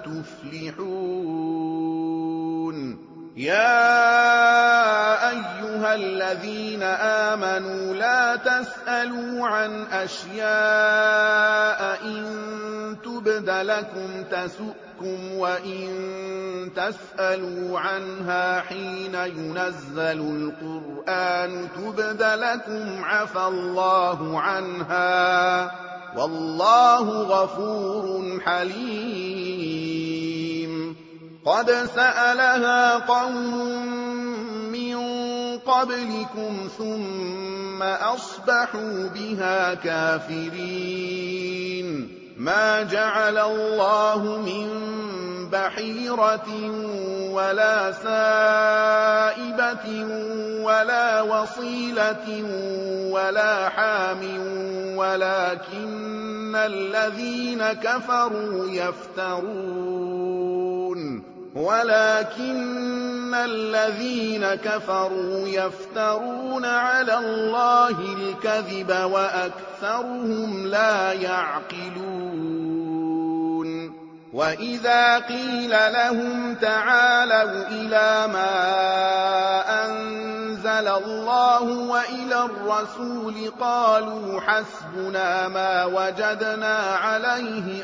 تفلحون يا أيها الذين آمنوا لا تسألوا عن أشياء إن تبد لكم تسؤكم وإن تسألوا عنها حين ينزل القرآن تبد لكم عفى الله عنها والله غفور حليم قد سألها قوم من قبلكم ثم أصبحوا بها كافرين ما جعل الله من بحيرة ولا سائبة ولا وصيلة ولا حام ولكن الذين كفروا يفترون على الله الكذب وأكثرهم لا يعقلون وإذا قيل لهم تعالوا إلى ما أنزل الله وإلى الرسول قالوا حسبنا ما وجدنا عليه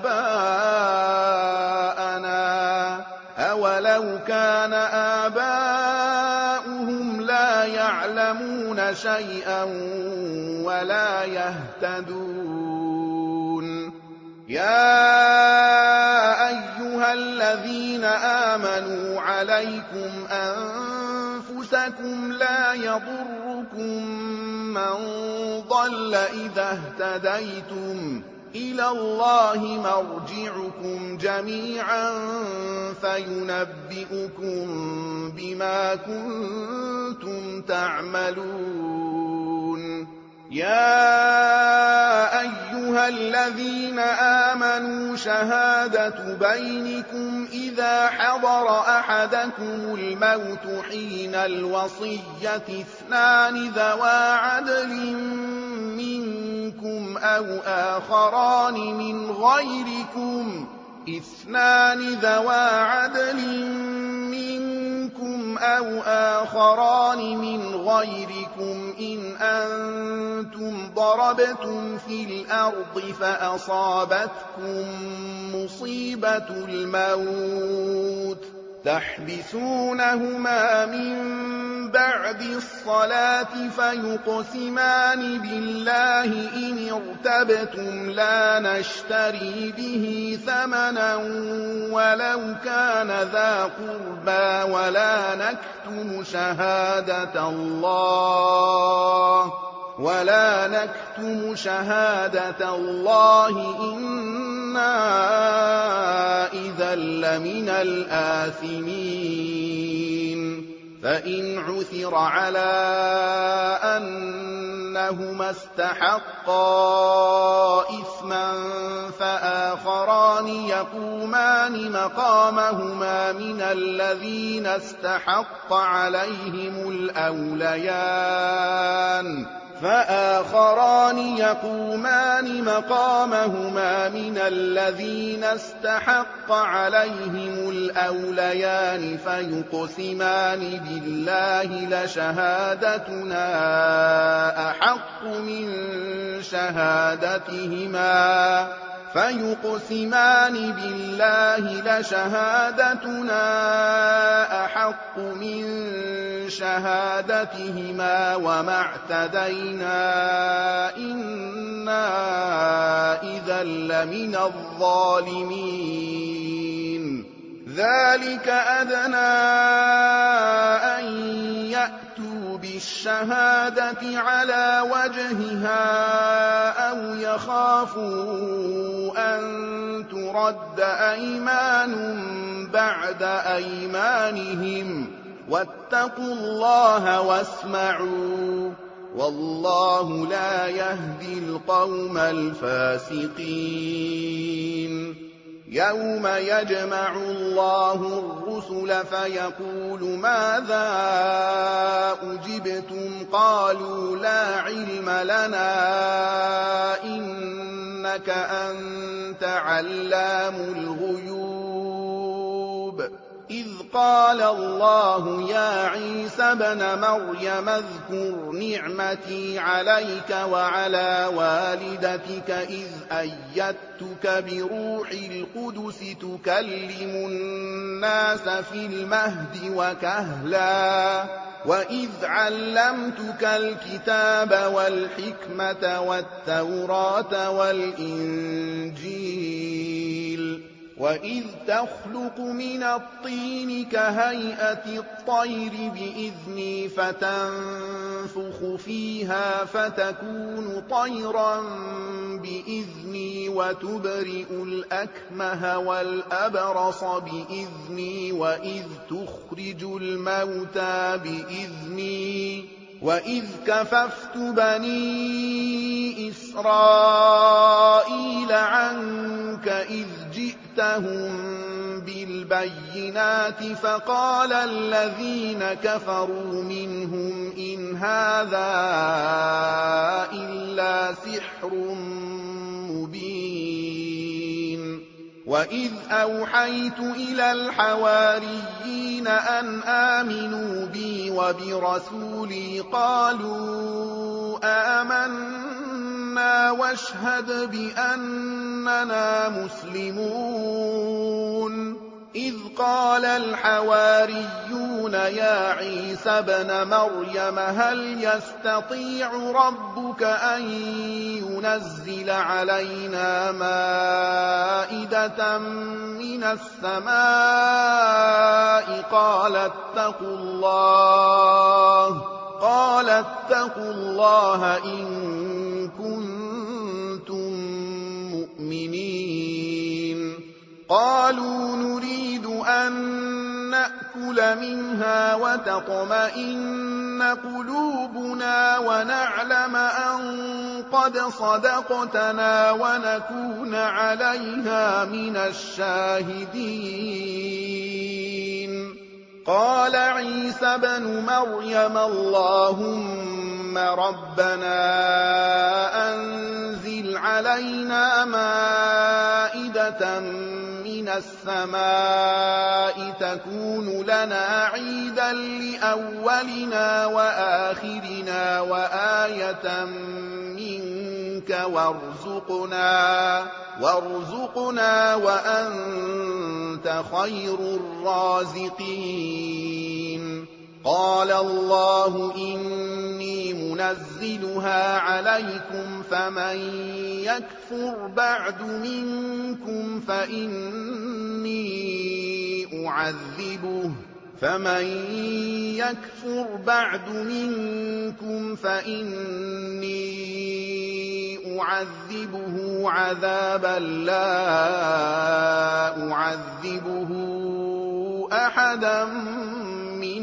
آباءنا أولو كان آباؤهم لا يعلمون شيئا ولا يهتدون يا أيها الذين آمنوا عليكم أنفسكم لا يضركم من ضل إذا اهتديتم إلى الله مرجعكم جميعا فينبئكم بما كنتم تعملون يا أيها الذين آمنوا شهادة بينكم إذا حضر أحدكم الموت حين الوصية اثنان ذوى عدل منكم أو آخران من غيركم إن أنتم ضربتم في الأرض فأصابتكم مصيبة الموت تحبسونهما من بعد الصلاة فيقسمان بالله إن ارتبتم لا نشتري به ثمنا ولو كان ذا قربى ولا نكتم شهادة الله إنا إذا لمن الآثمين فإن عثر على أنهما استحقا إثما فآخران يقومان مقامهما من الذين استحق عليهم الأوليان فيقسمان بالله لشهادتنا أحق من شهادتهما وما اعتدينا إنا إذا لمن الظالمين ذلك أدنى أن يأتوا بالشهادة على وجهها أو يخافوا أن ترد أيمان بعد أيمانهم واتقوا الله واسمعوا والله لا يهدي القوم الفاسقين يوم يجمع الله الرسل فيقول ماذا أجبتم قالوا لا علم لنا إنك أنت علام الغيوب إذ قال الله يا عيسى ابن مريم اذكر نعمتي عليك وعلى والدتك إذ أيدتك بروح القدس تكلم الناس في المهد وكهلا وإذ علمتك الكتاب والحكمة والتوراة والإنجيل وإذ تخلق من الطين كهيئة الطير بإذني فتنفخ فيها فتكون طيرا بإذني وتبرئ الأكمه والأبرص بإذني وإذ تخرج الموتى بإذني وإذ كففت بني إسرائيل عنك إذ جئتهم بالبينات فقال الذين كفروا منهم إن هذا إلا سحر مبين وإذ أوحيت إلى الحواريين أن آمنوا بي وبرسولي قالوا آمنا واشهد بأننا مسلمون إذ قال الحواريون يا عيسى ابن مريم هل يستطيع ربك أن ينزل علينا مائدة من السماء قال اتقوا الله إن كنتم مؤمنين قالوا نريد أن نأكل منها وتطمئن قلوبنا ونعلم أن قد صدقتنا ونكون عليها من الشاهدين قال عيسى ابن مريم اللهم ربنا أنزل علينا مائدة من السماء تكون لنا عيدا لأولنا وآخرنا وآية منك وارزقنا وأنت خير الرازقين قال الله إني منزلها عليكم فمن يكفر بعد منكم فإني أعذبه عذابا لا أعذبه أحدا من من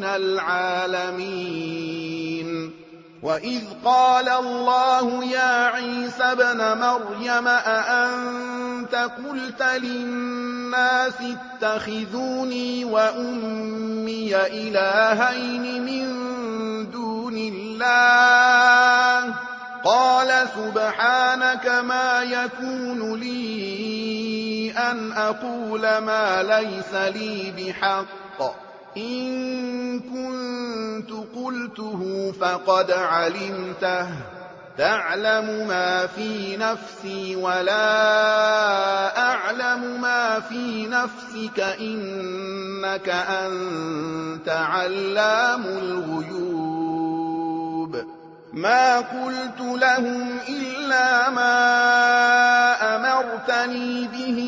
العالمين. وإذ قال الله يا عيسى ابن مريم أأنت قلت للناس اتخذوني وأمي إلهين من دون الله قال سبحانك ما يكون لي أن أقول ما ليس لي بحق إن كنت قلته فقد علمته تعلم ما في نفسي ولا أعلم ما في نفسك إنك أنت علام الغيوب. ما قلت لهم إلا ما أمرتني به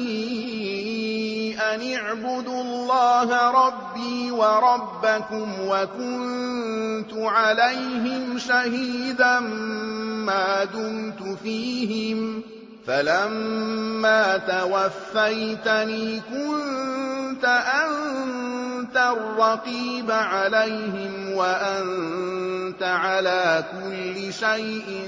أن اعبدوا الله ربي وربكم وكنت عليهم شهيدا ما دمت فيهم فلما توفيتني كنت أنت الرقيب عليهم وأنت على كل شيء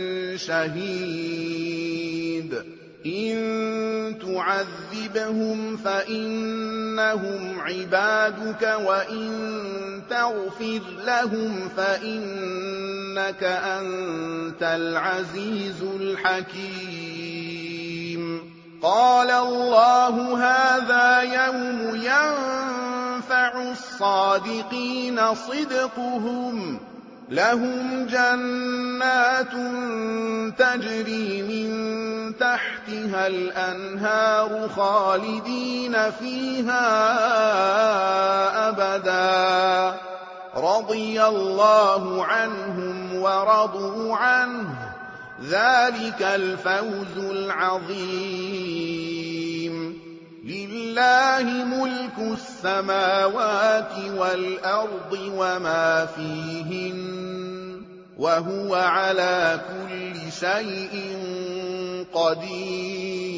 شهيد. إن تعذبهم فإنهم عبادك وإن تغفر لهم فإنك أنت العزيز الحكيم. قال الله هذا يوم ينفع الصادقين صدقهم لهم جنات تجري من تحتها الأنهار خالدين فيها أبدا رضي الله عنهم ورضوا عنه ذلك الفوز العظيم. لله ملك السماوات والأرض وما فيهن وهو على كل شيء قدير.